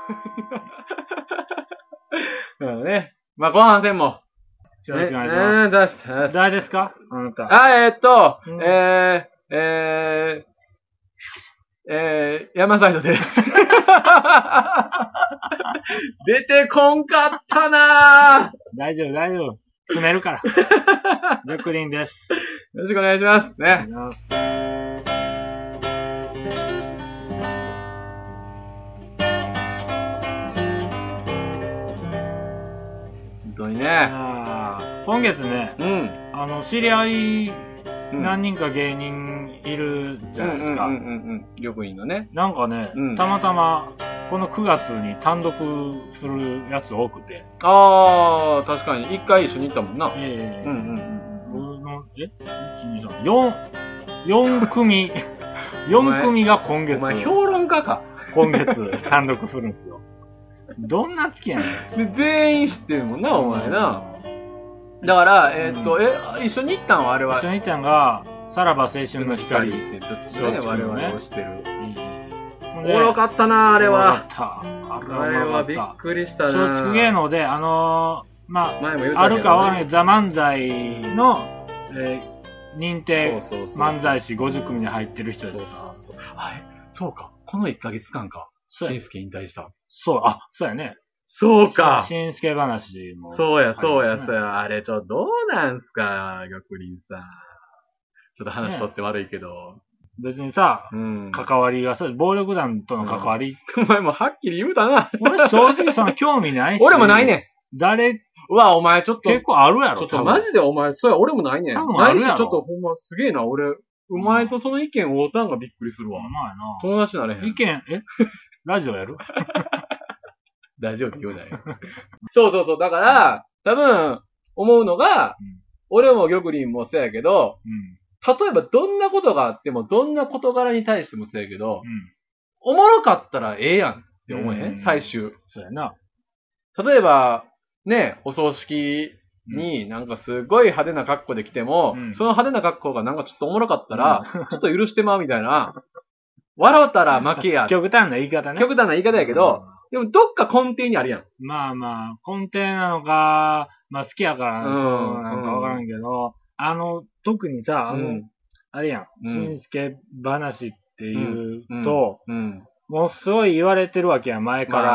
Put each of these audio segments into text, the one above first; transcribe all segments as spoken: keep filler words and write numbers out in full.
なのでね。まあ、後半戦も。 よろしくお願いします。 えー、 誰ですかあなた。 あ、えー、っと、 うん、 えー、えー、えー、山サイドです。出てこんかったなぁ。 大丈夫、大丈夫。詰めるから。玉林です。 よろしくお願いします。ね。本当にね。 あ今月ね、 うん。 あの、知り合い、何人か芸人いるじゃないですか。 うんうんうんうん。玉林のね。 なんかね、うん、たまたま、このくがつに単独するやつ多くて。 ああ、確かに。一回一緒に行ったもんな。 ええー。うんうんうん。のえ ?いち、に、さん、よん、よん組、よん組が今月。 お前評論家か。 今月単独するんですよ。どんな月やねん。で、全員知ってるもんな、お前な。だから、えー、っと、うん、え、一緒に行ったんはあれは一緒に行ったんが、さらば青春の光ってちょっとね、我々をしてる。 おもろかったな、あれは。 あれはびっくりしたな。 松竹芸能で、あのー、まあ、前も言ったけどね、あるかわからないザ・漫才の、えー、認定漫才師ごじゅっ組に入ってる人です。そうそうそう。 はい。そうか。このいっかげつかんか。しんすけ引退した。 そう、あ、そうやね。 そうか。 しんすけ話も、 ね。そうや、そうや、そうや。あれ、ちょ、どうなんすか、玉林さん。ちょっと話取って悪いけど。ね、 別にさ、うん、関わりが、そう暴力団との関わり、 うん。お前もはっきり言うたな。 俺正直その興味ないし。 俺もないねん。誰うわ、お前ちょっと。 結構あるやろ。 ちょっとマジでお前、そうや、俺もないねん。 多分あるやろ。 ないし、ちょっとほんますげえな、俺。お前とその意見を合うたんがびっくりするわ。 まあやな。 友達なれへん。 意見、えラジオやるラジオって言うなよ。そうそうそう。だから、多分、思うのが、うん、俺も玉林もそうやけど、うん、例えばどんなことがあっても、どんな事柄に対してもそうやけど、うん、おもろかったらええやんって思えへん、うん、最終。 そうやな。 例えば、ね、お葬式になんかすごい派手な格好で来ても、うん、その派手な格好がなんかちょっとおもろかったら、うん、ちょっと許してまうみたいな。笑ったら負けや。 極端な言い方ね。 極端な言い方やけど、うん、でもどっか根底にあるやん。 まあまあ、根底なのか、まあ好きやからそうなんかわからんけど、うん、あの、特にさ、あの、うん、あれやん、しんすけ話っていうと、うんうんうん、もうすごい言われてるわけや、前から。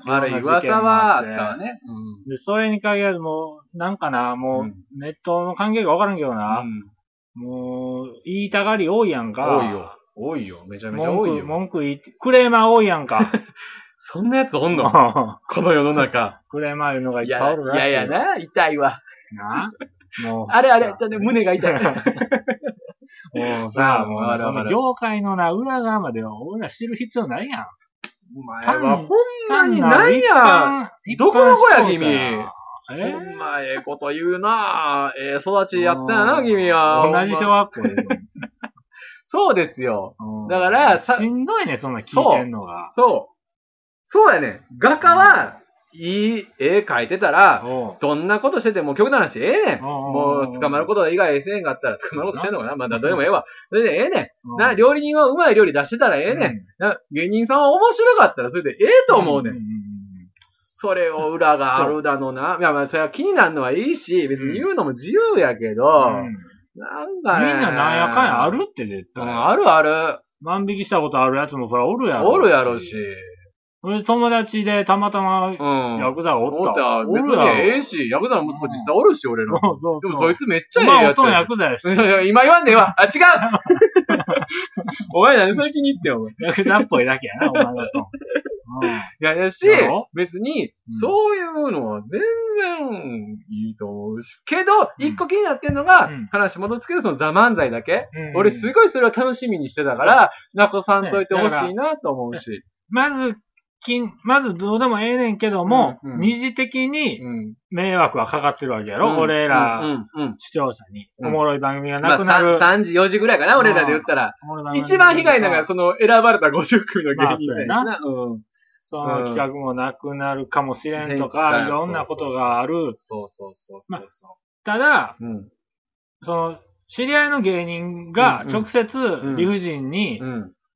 まあ、悪い噂はあったわね、 うん。で、それに限らずもう、なんかな、もう、ネットの関係がわからんけどな、うん、もう、言いたがり多いやんか。 多いよ。多いよ。めちゃめちゃ多いよ。 文句、文句言って、クレーマー多いやんか。 そんなやつおんのこの世の中。 クレーマーいうのがいっぱいおるらしい。 いやいやな、痛いわ。 なもう。 あれあれ、ちょっと胸が痛い。 もうさ、もう、その業界のな、裏側までは俺ら知る必要ないやん。 お前はほんまにないやん。どこの子や、君。えほんまええこと言うなええ育ちやったやな、君は。 同じ小学校で。 そうですよ。だから、 しんどいね、そんな聞いてんのが。 そう。そうやね。画家は、いい絵描いてたら、どんなことしてても極端な話ええねん。もう、捕まること以外せんかったら捕まることしてんのかなまあ、どれでもええわ。それでええねん。な、料理人はうまい料理出してたらええねん。な、芸人さんは面白かったらそれでええと思うねん。それを裏があるだのな。いや、まあ、それは気になるのはいいし、別に言うのも自由やけど、なんかね。 みんななんやかんやあるって絶対。 あるある。 万引きしたことあるやつもそらおるやろ。 おるやろし。 俺友達でたまたま、ヤクザがおった。 おった。別にええし、ヤクザの息子実際おるし、俺の。 そうそう。 でもそいつめっちゃええやつ。 まあ、おとんヤクザやし。 今言わんでええわ。あ、違うお前何それ気に入ってんお前。 ヤクザっぽいだけやな、お前のと。 いや、やし、別に、そういうのは全然いいと思うし。けど、一個気になってんのが、話戻すけど、そのザ・漫才だけ。俺すごいそれは楽しみにしてたから、なこさんといてほしいなと思うし。 まず、まずどうでもええねんけども、二次的に迷惑はかかってるわけやろ、俺ら、視聴者に。おもろい番組がなくなる。 さんじ、よじぐらいかな、俺らで言ったら。一番被害なんか、その選ばれたごじゅっ組の芸人さんやしな。 その企画もなくなるかもしれんとか、いろんなことがある。 そうそうそうそう。 ただ、その、知り合いの芸人が直接理不尽に、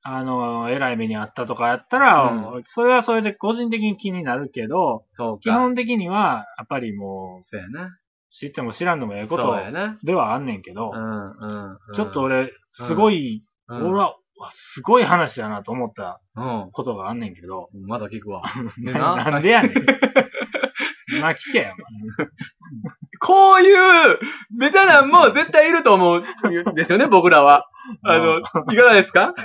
あの、偉い目にあったとかやったら、うん、それはそれで個人的に気になるけど、そうか基本的には、やっぱりもう、 そうやな。 知っても知らんでもええことではあんねんけど、うんうんうん、ちょっと俺、すごい、うん、俺は、すごい話やなと思ったことがあんねんけど。 うん、まだ聞くわ。 な, なんでやねん。まあ聞けよ。 こういうベタなんも絶対いると思うんですよね、僕らは。あの、いかがですか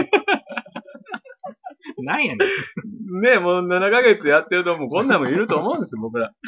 なんやねん。ねえ、もうななかげつやってるともうこんなんもいると思うんですよ、僕ら。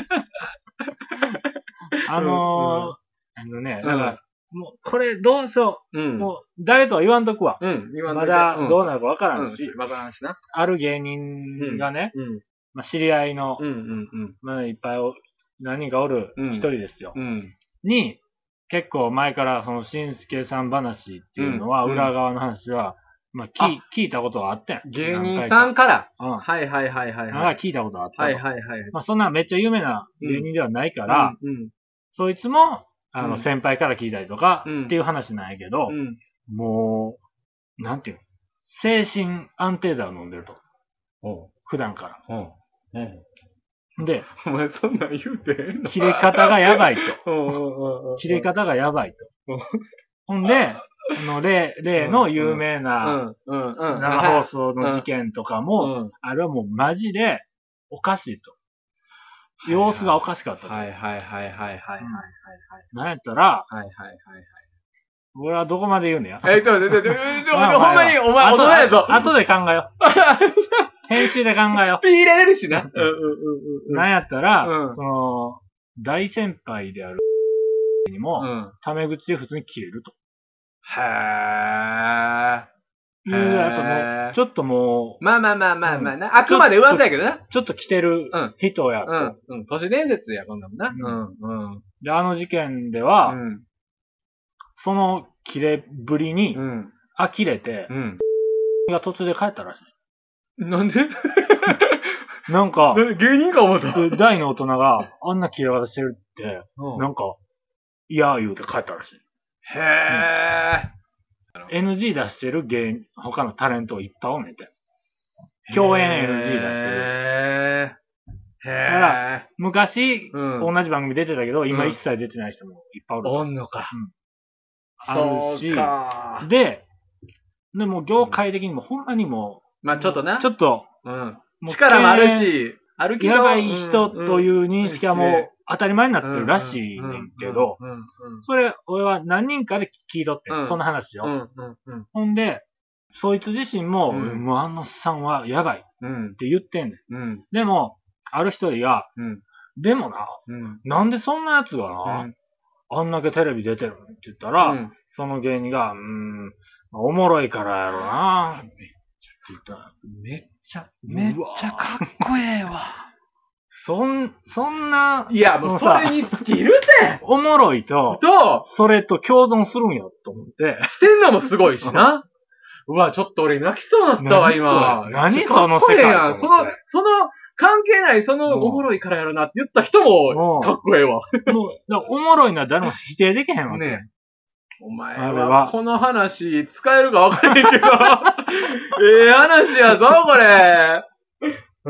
あのー、うんうん、あのね、だから、もう、これどうしよう。うん、もう、誰とは言わんとくわ。うん、言わんとくわ。まだどうなるかわからんし。わ、うん、からんしな。ある芸人がね、うんうん、まあ、知り合いの、うんうんうん、まあ、いっぱい何人かおる一人ですよ。うん、に、結構前からそのしんすけさん話っていうのは、うん、裏側の話は、まあ、聞, 聞いたことがあってん。 芸人さんから。うん。はいはいはいはい、 はい。聞いたことがあった。 はいはいはい。 まあ、そんなめっちゃ有名な芸人ではないから、うんうんうん、そいつも、あの、うん、先輩から聞いたりとか、っていう話なんやけど、うん、もう、なんていうの精神安定剤を飲んでると。お普段から。おうん、で、 お前そんなん言うてへんの切れ方がやばいと。切れ方がやばいと。ほんで、あの、例、例の有名な生放送の事件とかも、あれはもうマジでおかしいと。様子がおかしかったと。 はいはいはいはいはいはい。 なんやったら、 はいはいはいはい。 俺はどこまで言うのや。 えっと、ほんまにお前大人やぞ。 後で考えよう。編集で考えよう。 ピー入れれるしな。 なんやったら、その、大先輩であるにも、タメ口で普通に切れると。 へー。 いう、やっぱもう、ちょっともう。まあまあまあまあまあな。あくまで噂やけどな。 ちょっと来てる人やと。 うん。うん。都市伝説や、こんなもんな。うん。うん。 で、あの事件では、その切れぶりに、呆れて、が途中で帰ったらしい。なんでなんか、 芸人か思った。 大の大人があんな切れ方してるって、なんか、いや言うて帰ったらしい。 へー。 エヌジー 出してる芸人、他のタレントをいっぱいおんねんて。共演 エヌジー 出してる。 へー。へー。 だから、昔、うん、同じ番組出てたけど、今一切出てない人もいっぱいおる。 おんのか。 うん。あるし、で、でも業界的にもほんまにも、 まあちょっとな。 ちょっと、 うん。力もあるし、あるけど。 やばい人という認識はもう当たり前になってるらしいねんけど、それ、俺は何人かで聞いとって、うん、その話を、うんうんうん。ほんで、そいつ自身も、うん、もうあのさんはやばいって言ってんねん。うん、でも、ある一人が、うん、でもな、うん、なんでそんな奴がな、うん、あんだけテレビ出てるのって言ったら、うん、その芸人が、うーん、おもろいからやろな、めっちゃ言った。 めっちゃ、めっちゃかっこええわ。 そん、そんな、 いや、もうそれに尽きるておもろいと、と、それと共存するんやと思って。 してんのもすごいしな。うわ、ちょっと俺泣きそうだったわ、今。 何その世界やその、その、関係ない、その、おもろいからやるなって言った人も、かっこええわ。 もう、おもろいのは誰も否定できへんわけ。ね。 お前は、この話、使えるかわからへんけど、ええ話やぞ、これ。 うん。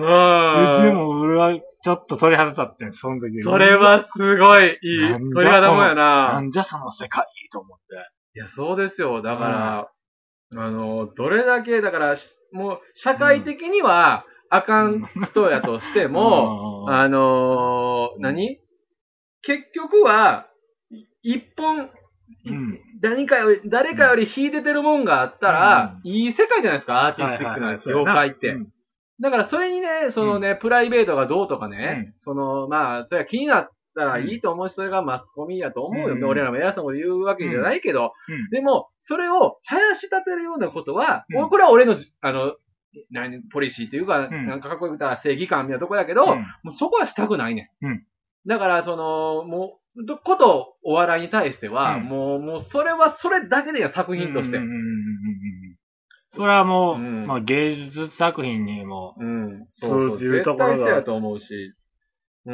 でも、俺は、ちょっと鳥肌立ってん、その時。 それはすごいいい。鳥肌もやな。 なんじゃその世界と思って。 いや、そうですよ。だから、うん、あの、どれだけ、だから、もう、社会的には、あかん人やとしても、うん、あのー、何結局は、一本、うん、何かより、誰かより秀でてるもんがあったら、うん、いい世界じゃないですか、アーティスティックな業界って。だからそれにね、そのね、うん、プライベートがどうとかね、うん、その、まあ、それは気になったらいいと思う人がマスコミやと思うよ。うん、俺らも偉そうなこと言うわけじゃないけど、うん、でも、それを林立てるようなことは、うん、これは俺の、あの、何、ポリシーというか、うん、なんかかっこよく言ったら正義感みたいなとこやけど、うん、もうそこはしたくないねん。うん、だから、その、もう、どことお笑いに対しては、うん、もう、もう、それはそれだけでや、作品として。 それはもう、うん、まあ芸術作品にも、うん、 そうそう、絶対そうやと思うし。うん。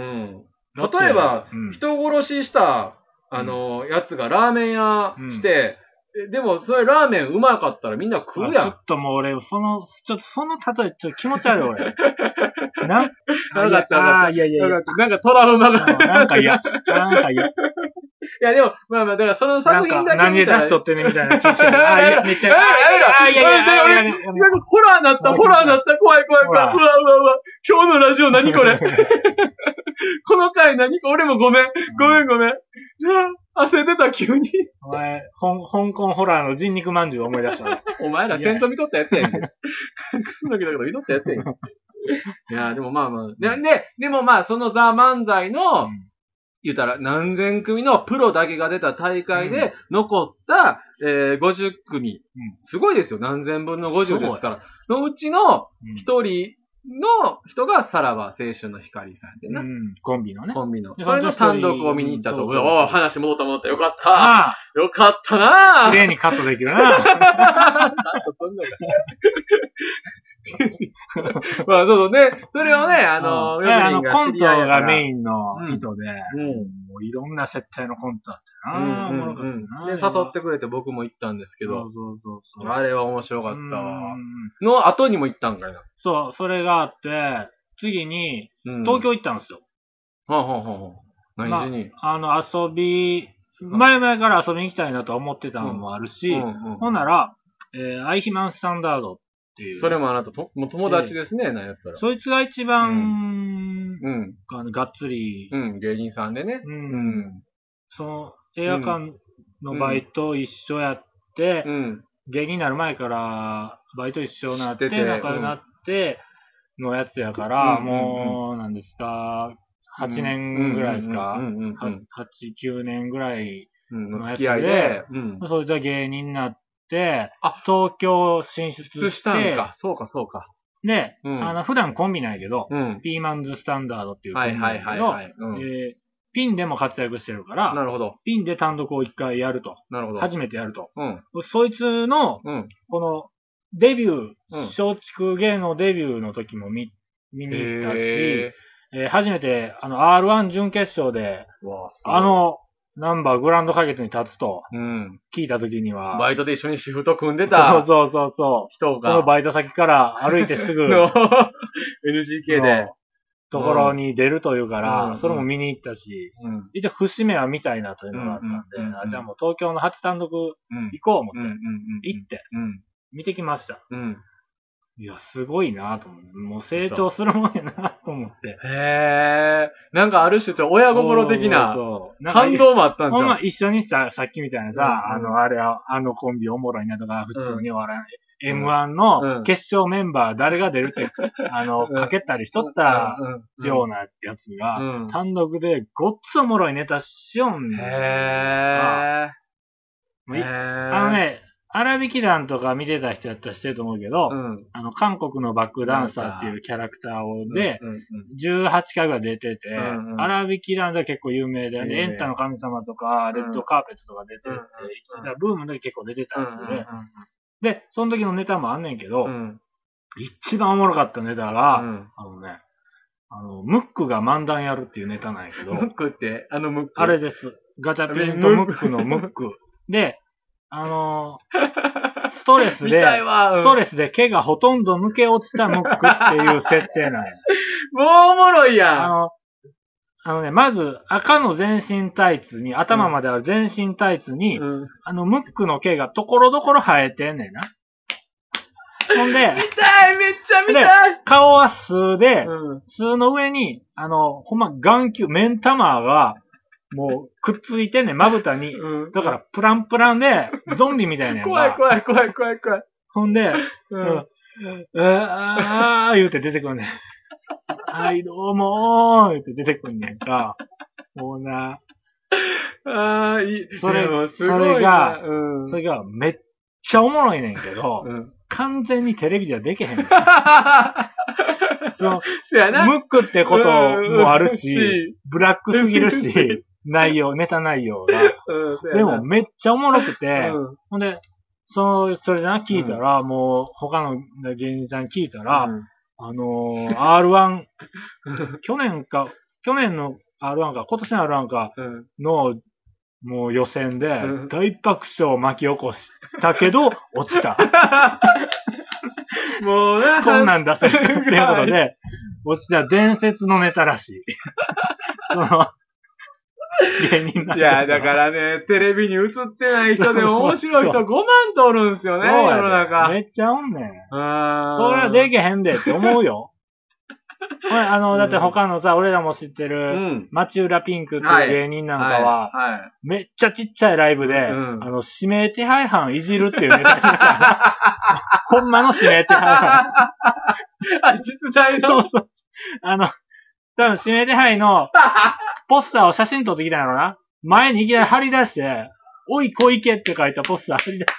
例えば、うん、人殺しした、あの、やつがラーメン屋して、 え、でも、それラーメンうまかったらみんな食うやん。 ちょっともう俺、その、ちょっとその例え、ちょっと気持ち悪い俺。な、 わかったわかった。 あーいやいやいや。 なんかトラウマが。 なんか嫌。なんか嫌。 いや、でも、まあまあ、だからその作品だけ何で出しとってねみたいな気してる。あ、いや、めっちゃ。 あ、やめろ。 あ、いやいや、 やめろ。なんかホラーなった、ホラーなった、怖い怖い怖い。うわうわうわ。今日のラジオ何これ。この回何これ。俺もごめん。ごめんごめん。焦ってた、急に。 お前、香港ホラーの人肉まんじゅう思い出した。 お前ら戦闘見とったやつやんけ。くすのきだけど見とったやつやんけ。いや、でもまあまあ。で、で、でもまあ、そのザ・漫才の、うん言ったら何千組のプロだけが出た大会で残った、うんえー、ごじゅっくみ、うん。すごいですよ。何千分のごじゅうですから。のうちの一人の人がさらば青春の光さんでな、うん。 コンビのね。 コンビの。それの単独を見に行ったと。お話戻った戻った。よかった。ああよかったなぁ。 綺麗にカットできるなぁ。 カットすんのか。まあ、そうそうね。それをね、あの、 うん、あのコントがメインの人で、うん、もういろんな設定のコントだったな、うんうんうん、 で、誘ってくれて僕も行ったんですけど、 そうそうそうそうあれは面白かったわ。の後にも行ったんかいな。 そう、それがあって、次に、東京行ったんですよ。 はあ、はあはあ、何しに、 まあ、あの、遊び、前々から遊びに行きたいなと思ってたのもあるし、うんうんうん、ほんなら、えー、アイヒマンスタンダードっていう。 それもあなたと、もう友達ですね、えー、なんやったら。 そいつが一番、うん。あのがっつり。 うん、芸人さんでね。 うん。うん、その、映画館のバイト一緒やって、うん、芸人になる前からバイト一緒になって、仲良くなって、のやつやから、うん、もう、なんですか、はちねんぐらいですか、はち、きゅうねんぐらいのやつで、うん、そいつは芸人になって、東京進出して、 したんか。そうか、そうか。 で、うん、あの、普段コンビなんやけど、うん、ピーマンズスタンダードっていうコンビなんやけど、ピンでも活躍してるから、 なるほど。 ピンで単独を一回やると。 なるほど。 初めてやると。うん、そいつの、うん、この、デビュー、松竹芸能デビューの時も見、見に行ったし、えー、初めて、あの、アールワン 準決勝で、あの、ナンバーグランド花月に立つと、聞いた時には、 バイトで一緒にシフト組んでた。 そうそうそうそう。 人が。 そのバイト先から歩いてすぐ、 エヌジーケー で。 ところに出るというから、うん、それも見に行ったし、うん、一応節目は見たいなというのがあったんで、うんうんうん、じゃあもう東京の初単独行こう思って、うんうんうん、行って、うん、見てきました。うん、いや、すごいなと思って、もう成長するもんやなと思って。 へー。なんかある種ちょ親心的な感動もあったんじゃん。ほんま一緒にさ、さっきみたいなさ、うんうん、あの、あれ、あのコンビおもろいなとか、普通に笑う。エムワン の決勝メンバー誰が出るって、あの、かけたりしとったようなやつが、単独でごっつおもろいネタしよんねん。 へー。あのね、荒引き団とか見てた人やったら知ってると思うけど、うん、あの、韓国のバックダンサーっていうキャラクターをで、じゅうはちかいが出てて、うんうん、荒引き団では結構有名で、エンタの神様とか、レッドカーペットとか出てて、うん、ブームで結構出てたんですよね。で、その時のネタもあんねんけど、うん、一番おもろかったネタが、うん、あのね、あの、ムックが漫談やるっていうネタなんやけど、 ムックってあのムックあれです。ガチャピンとムックのムック。で、あのー、ストレスで、うん、ストレスで毛がほとんど抜け落ちたムックっていう設定なんや。 もうおもろいやん。 あの、あのね、まず、赤の全身タイツに、頭までは全身タイツに、うん、あの、ムックの毛がところどころ生えてんねんな。ほんで、 見たいめっちゃ見たい顔は数で、うん、数の上に、あの、ほんま眼球、目ん玉が、もう、くっついてんねん、まぶたに。うん、だから、プランプランで、ゾンビみたいなやん怖い怖い怖い怖い怖い。 ほんで、うん、うん、あー言うて出てくるねん。はい、どうもー言って出てくんねんか。もうな。 あー、いい。 それ、それが、うん、それがめっちゃおもろいねんけど、うん、完全にテレビではできへん。その、そやなムックってこともあるし、ブラックすぎるし、内容、ネタ内容が。うん、でもめっちゃおもろくて、うん、ほんで、その、それな、聞いたら、うん、もう、他の芸人さん聞いたら、うんあのー、アールワン、去年か、去年の アールワン か、今年の アールワン かのもう予選で大爆笑を巻き起こしたけど、落ちた。 もうな、 こんなん出せるっていうことで、落ちた伝説のネタらしい。その、芸人なんいや、だからね、テレビに映ってない人で面白い人ごまんとおるんすよね、世の中。 めっちゃおんねん。 あそれはできへんでって思うよ。これ、あの、だって他のさ、俺らも知ってる、町浦ピンクっていう芸人なんかは、めっちゃちっちゃいライブで、あの、指名手配犯いじるっていうネタになほんまの指名手配犯。 あ、実在のそうそう。あの、多分指名手配のポスターを写真撮ってきたんやろな。前にいきなり貼り出して、おい小池って書いたポスター貼り出して。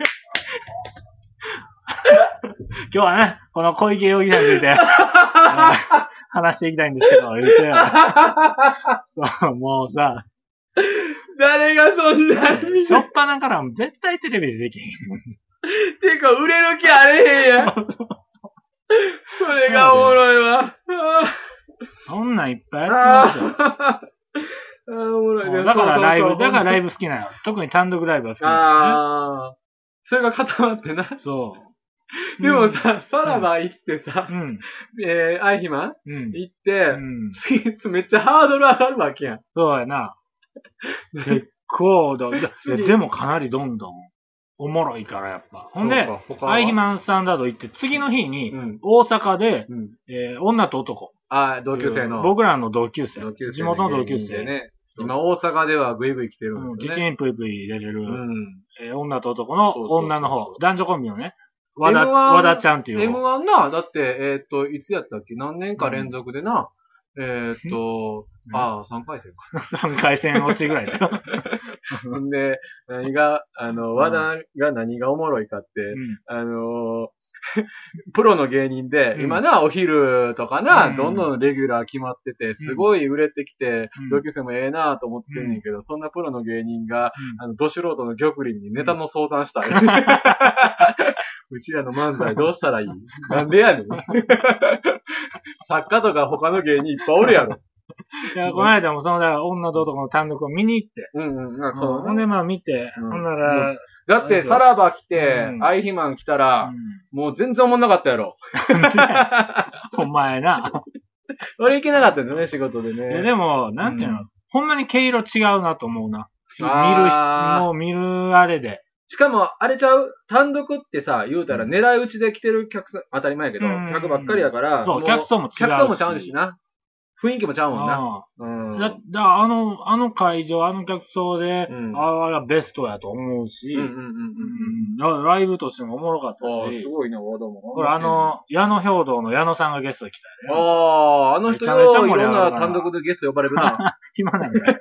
今日はね、この小池容疑者について、話していきたいんですけど、言うて。そう、もうさ。 誰がそんなに。しょっぱなから絶対テレビでできへん。 てか、売れる気あれへんやん。それがおもろいわ。 そんなんいっぱいやってますよ。 ああ、おもろいね。 だからライブ、だからライブ好きなの。特に単独ライブは好きなの、ね。 ああ。それが固まってな。 そう。 でもさ、さらば行ってさ、 うん、 えー、アイヒマン、うん、行って、 うん、 次、めっちゃハードル上がるわけやん。 そうやな。結構だ。でもかなりどんどんおもろいからやっぱ。ほんで、アイヒマンスタンダード行って、次の日に、大阪で、うんえー、女と男。 ああ、同級生の。 僕らの同級生。 同級生地元の同級生。 ね。今大阪ではグイグイ来てるんですよね。 ギチンプイプイ入れれる、うんえー、女と男の女の方。男女コンビのね。和田、和田ちゃんっていう。 エムワン な、だって、えっと、いつやったっけ何年か連続でな、うん、えっと、うん、ああ、さんかい戦か。 さんかい戦落ちぐらいだよ。 んで、何が、あの、和田が何がおもろいかって、うん、あの、プロの芸人で、うん、今な、お昼とかな、うん、どんどんレギュラー決まってて、すごい売れてきて、うん、同級生もええなと思ってんねんけど、うん、そんなプロの芸人が、うん、あの、ど素人の玉林にネタの相談したい。うちらの漫才どうしたらいいなんでやねん。作家とか他の芸人いっぱいおるやろ。 いや、この間もその、だから女と男の単独を見に行って。 うんうん、あそう、ね。 ほんでまあ見て、うん、ほんなら、 だって、さらば来て、うん、アイヒマン来たら、うん、もう全然おもんなかったやろ。 お前な。 俺行けなかったんだね、仕事でね。 いや、でも、なんていうの、うん、ほんまに毛色違うなと思うな。見る、もう見るあれで。 しかも、あれちゃう単独ってさ、言うたら狙い撃ちで来てる客さん、当たり前やけど、客ばっかりやから、 そう、客層も違うし。 客層もちゃうんしな。雰囲気もちゃうもんな。 うん。だ、だ、あの、あの会場、あの客層で、うん、あれがベストやと思うし、うんうんうんうん、ライブとしてもおもろかったし。 あすごいね、ワードも。 これあの、矢野兵道の矢野さんがゲストで来たよね。ああ、あの人よ、いろんな単独でゲスト呼ばれるな。 暇なんだよ。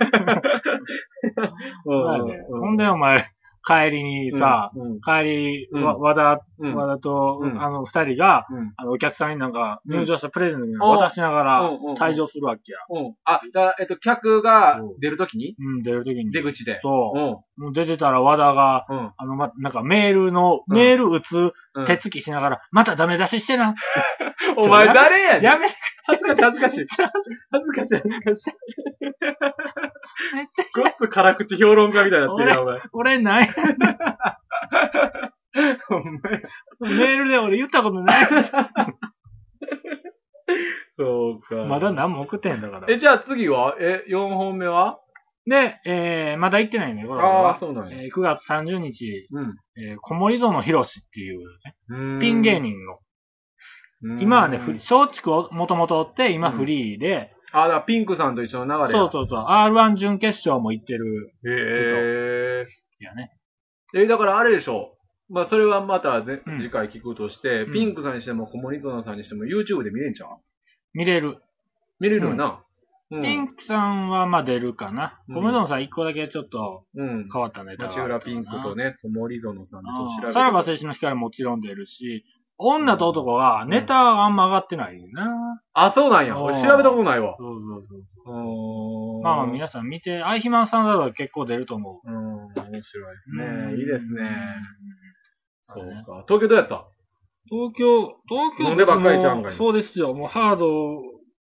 ほんでお前、帰りにさ、うんうん、帰り、うん、和田、うん、和田と、うん、あの、二人が、うん、あの、お客さんになんか、入場したプレゼントに渡しながら、退場するわけや。 うん、あ、じゃあ、えっと、客が出るときにうん、出るときに。 出口で。 そう。もう出てたら和田が、うん、あの、ま、なんかメールの、うん、メール打つ手つきしながら、またダメ出ししてな。 お前誰やねん。 やめ、 恥ずかしい恥ずかしい。恥ずかしい恥ずかしい。 めっちゃごっつ辛口評論家みたいになってるよ、お前。 俺ない。 お前。 メールで俺言ったことないし。 そうか。 まだ何も送ってんだから。 え、じゃあ次はえ、よんほんめはで、えー、まだ行ってないね、これは。ああ、そうなんや。 えー、くがつさんじゅうにち、うん、えー、小森園博士っていうね、ピン芸人の。今はね、松竹をもともとおって、今フリーで、うんあ、だからピンクさんと一緒の流れそうそうそう。アールワン 準決勝も行ってる。 へえ。 いやね。 え、だからあれでしょ。まあ、それはまたぜ、うん、次回聞くとして、ピンクさんにしても小森園さんにしても YouTube で見れんちゃう見れる。 見れるよな。 うん、ピンクさんはまあ出るかな。小森園さん一個だけちょっと変わったネタが、 町浦ピンクとね、小森園さんと調べて。 さらば青春の光ももちろん出るし、女と男はネタがあんま上がってないよな。うん、 あ、そうなんや。俺調べたことないわ。 そうそうそうそう。まあ皆さん見て、アイヒマンさんだと結構出ると思う。 うん、面白いですね。いいですね。そうか。東京どうやった東京、東京飲んでばっかりちゃうんかい。 そうですよ。もうハード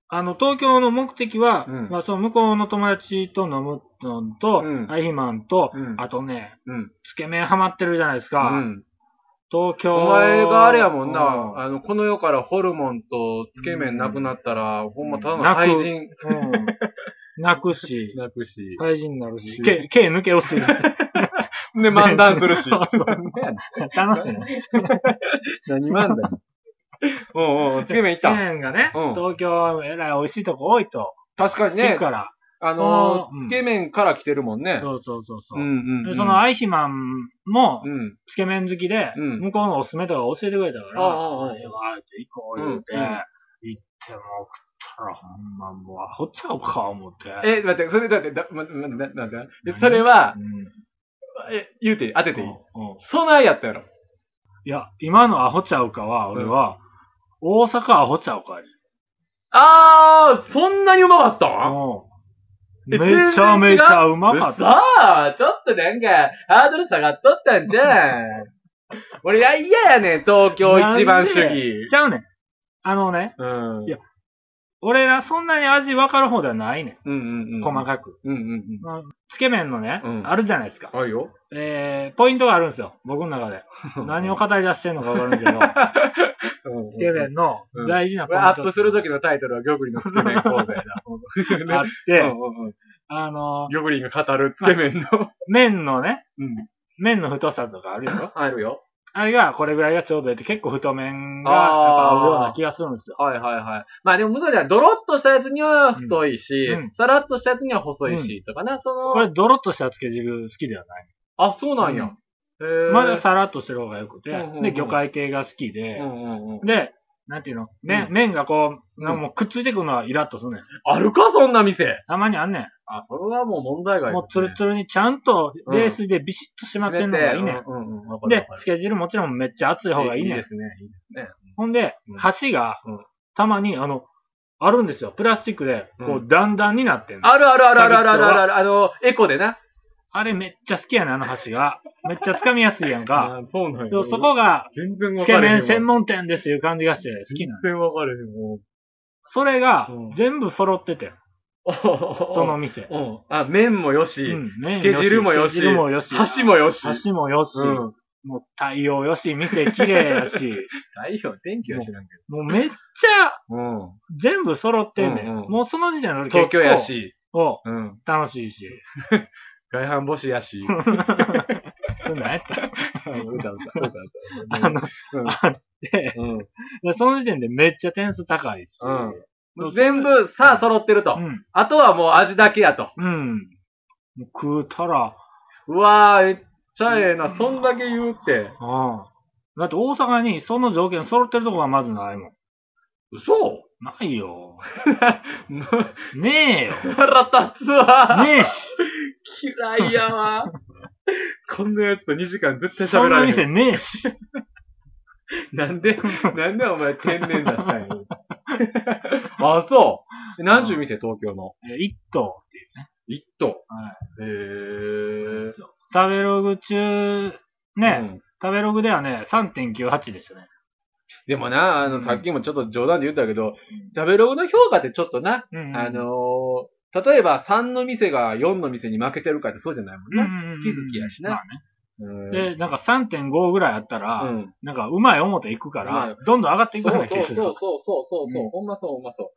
あの、東京の目的は、 うん、 まあ、その向こうの友達と飲むのと、うん、アイヒマンと、うん、あとね、うん、つけ麺ハマってるじゃないですか。うん、東京。 お前があれやもんな、うん、あの、この世からホルモンとつけ麺なくなったら、うん、ほんまただの廃人。 うん。泣くし。 泣くし。 廃人になるし。毛、毛抜け落ちるし。 で、漫談するし。 楽しいね。 何漫談おうおう、つけ麺行った。 つけ麺がね、うん、東京、えらい美味しいとこ多いと。 確かにね。 聞くから。 あのー、つけ麺から来てるもんね。 そうそうそうそう。うんうんうん、そのアイヒマンも、つけ麺好きで、うん、向こうのおすすめとか教えてくれたから、ああ、ええわ、って行こう言うて、うんうん、行っても食ったらほんまもうアホちゃうか、思って。 え、待って、それだって、だ、待って、待って、待って、それは、うん、え、言うて、当てていい、うんうん、そないやったやろ。 いや、今のアホちゃうかは、俺は、うん、大阪アホちゃうかや。 あー、そんなにうまかったん？ めちゃめちゃうまかった。 さあ、ちょっとなんか、ハードル下がっとったんじゃん。俺、嫌やねん、東京一番主義。 ちゃうねん。あのね、うん、いや、俺らそんなに味分かる方ではないねん。うんうんうん、細かく。うんうんうん、つけ麺のね、うん、あるじゃないですか。 あるよ。 えー、ポイントがあるんですよ。僕の中で。何を語り出してんのか分かるんけど。つけ麺の大事なポイント、うん。 アップするときのタイトルは、玉林のつけ麺講座やな。あって、あのー、玉林が語るつけ麺の。 麺のね、うん、麺の太さとかあるよ。 あるよ。 あれが、これぐらいがちょうどいいって、結構太麺が、やっぱ合うような気がするんですよ。 はいはいはい。まあでも、難しいのは、ドロッとしたやつには太いし、うん、サラッとしたやつには細いし、うん、とかな、その。 これ、ドロッとしたつけ汁好きではない。 あ、そうなんや。 うん、まだサラッとしてる方が良くて、うんうんうん、で、魚介系が好きで、うんうんうん、で、なんていうの麺、うん、麺がこう、なんかもうくっついてくるのはイラッとするねん。 あるか、そんな店。 たまにあんねん。 あ、それはもう問題外ですね。 もうツルツルにちゃんと冷水でビシッと締まってんのがいいねん。うんうんうん、で、つけ汁もちろんめっちゃ熱い方がいいねん。 いいですね。いいですね。 ほんで、箸が、たまに、あの、あるんですよ。プラスチックで、こう、段々になってんの。 あるあるあるあるあるあるある。あの、エコでな。 あれめっちゃ好きやねん、あの箸が。めっちゃ掴みやすいやんか。 あ、そうなんや。 そこが、全然わかれへん。つけ麺専門店ですっていう感じがして好きなの。 全然わかれへん。 それが、全部揃ってて。その店。 うん。あ、麺もよし、うん、つけ汁もよし、汁もよし、箸もよし。 箸もよし、うん、もう太陽よし、店綺麗やし。太陽、天気は知らんけど。もうめっちゃ、うん、全部揃ってんねん。うんうん、もうその時点で東京やし。 お、うん、楽しいし。 外反母趾やし。 何やった歌歌歌あの、あって、うん、その時点でめっちゃ点数高いし。うん全部さあ揃ってると、うん。あとはもう味だけやと。 うん。食うたら。 うわぁ、めっちゃええな。そんだけ言うって。 ああ。だって大阪にその条件揃ってるとこがまずないもん。 嘘？ ないよ。ねえよ。 腹立つわ。 ねえし。 嫌いやわ。こんなやつとにじかん絶対喋られへん。 そんな店ねえし。 なんで、なんでお前天然出したんや。あ、そう。何十店東京の。 一棟っていうね。 一棟。はい。へー。 食べログ中、ね、うん、食べログではね、さんてんきゅうはち でしたね。 でもな、あの、うん、さっきもちょっと冗談で言ったけど、うん、食べログの評価ってちょっとな、うんうん、あのー、例えばさんの店がよんの店に負けてるかってそうじゃないもんな。うんうん、好き好きやしな。まあね。 で、なんか さんてんご ぐらいあったら、うん、なんかうまい思っていくから、どんどん上がっていくような気がする。 そうそうそうそうそうそう、うん、ほんまそうほんまそう。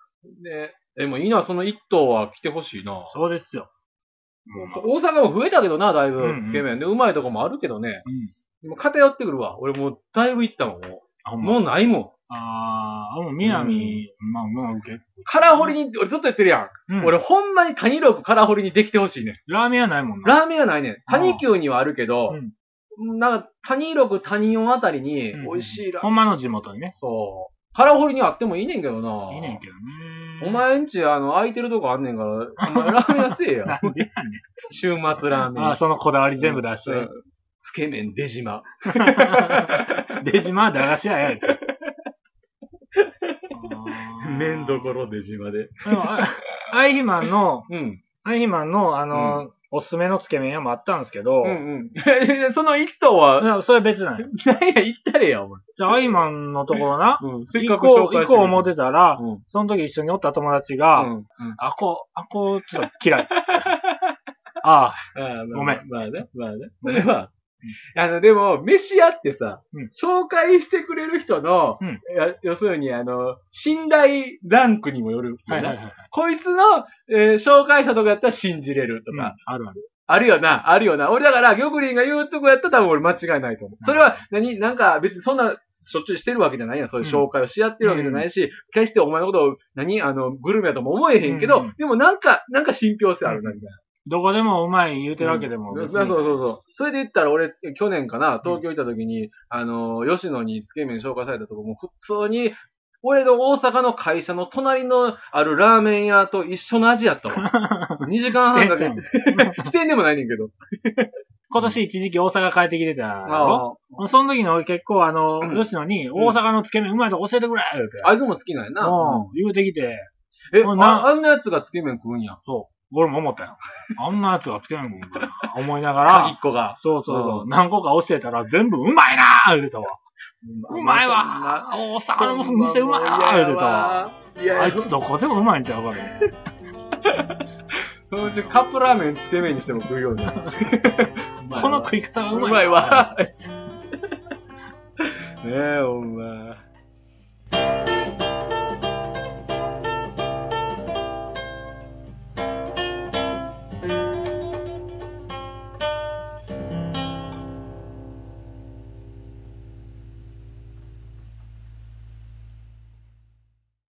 で、でもいいな、その一頭は来てほしいな。 そうですよ。 大阪も増えたけどな、だいぶ、うんうん、つけ麺で。うまいとこもあるけどね。うん、でも偏ってくるわ。俺もうだいぶ行ったもん、もう。もうないもん。 あー、もう南、うん、まあまあ結構。 カラホリに、俺ずっと言ってるやん。うん、俺ほんまに谷六カラホリにできてほしいね。 ラーメンはないもんな。 ラーメンはないねん。谷九にはあるけど、うん、なんか谷六、谷四あたりに美味しいラーメン、うん。 ほんまの地元にね。 そう。カラホリにあってもいいねんけどな。 いいねんけどね。 お前んち、あの、空いてるとこあんねんから、お前ラーメン屋せえや。 なんでやねん。 週末ラーメン。 ああ、そのこだわり全部出して。 つけ麺出島。 出島は駄菓子屋や。 麺どころ出島で。 でも、アイヒマンの、うん。アイヒマンの、あの、うん、 おすすめのつけ麺屋もあったんですけど、 うんうん。その一頭は、 いや、それ別なんや。 何や、行ったれや、お前。 じゃあ、アイマンのところな、 うん、せっかく行こう、 紹介して行こう思ってたら、 うん、 その時一緒におった友達が、 うんうん、 あこ、あこ、ちょっと嫌い。ああ、 あごめん。 まあね、まあね。それは、あの、でも、飯屋ってさ、 うん紹介してくれる人の、 うんや要するに、あの、信頼ランクにもよるよな。 はいはいはい。 こいつの、えー紹介者とかやったら信じれるとか、 うんあるある。 あるよな、あるよな。俺だから、玉林が言うとこやったら多分俺間違いないと思う。それは、何、なんか別にそんな、しょっちゅうしてるわけじゃないやん。そういう紹介をし合ってるわけじゃないし、決してお前のことを、何、あの、グルメやとも思えへんけど、 うんでもなんか、なんか信憑性あるな、みたいな。 どこでもうまい言うてるわけでも別に。 そうそうそうそう。それで言ったら俺、去年かな、東京行った時に、あの、吉野につけ麺紹介されたとこも普通に、俺の大阪の会社の隣のあるラーメン屋と一緒の味やったわ。にじかんはんかけて。視点でもないねんけど。 今年一時期大阪帰ってきてたやあろ、その時に俺結構あの、 うん吉野に大阪のつけ麺うまいとこ教えてくれ言うて。 あいつも好きなんやな。 うん。言うてきて。 え、 うんなああんなやつがつけ麺食うんや。 そう。俺も思ったよ。あんなやつがつけ麺食うんかな思いなが鍵っら。 子が。 そうそうそう。 うん何個か教えたら全部うまいなー言うてたわ。うまいわー大阪の店うまいわー言うてたわ。 いやあいつどこでもうまいんちゃうかね。 そのうちカップラーメンつけ麺にしても食うようになる。 この食い方がうまいうまいわ。ねえ、ほんま。